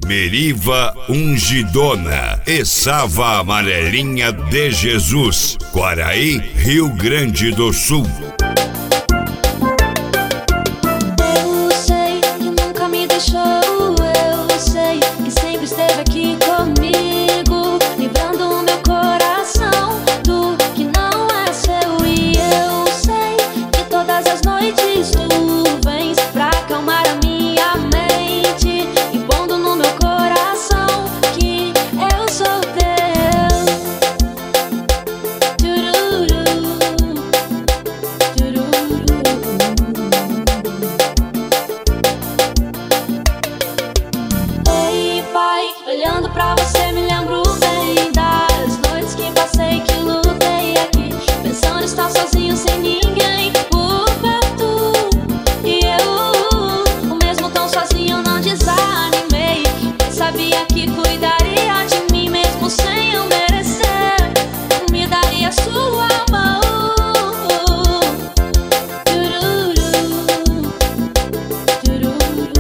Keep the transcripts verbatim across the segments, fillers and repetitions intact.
Meriva Ungidona e Sava Amarelinha de Jesus, Quaraí, Rio Grande do Sul. Eu sei que nunca me deixou, eu sei que sempre esteve aqui comigo, livrando o meu coração do que não é seu. E eu sei que todas as noites tu vens pra acalmar a minha mente e pondo no meu coração que eu sou teu. Tururu, tururu. Ei, pai, olhando pra você me lembro bem das noites que passei, que lutei aqui, pensando estar sozinho sem ninguém por perto. E eu, o mesmo tão sozinho, eu não desanimei, pois sabia que cuidaria de mim mesmo sem eu merecer, me daria sua mão. Tururu, tururu.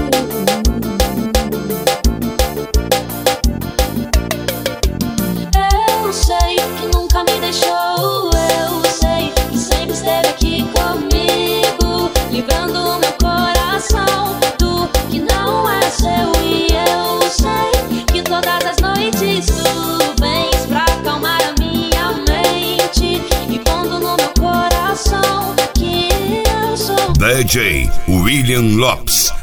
Eu sei que nunca me deixou, eu sei que sempre esteve aqui comigo, livrando o meu coração do que não é seu. E eu sei que todas as noites tu vens pra acalmar a minha mente e pondo no meu coração que eu sou. D J William Lopes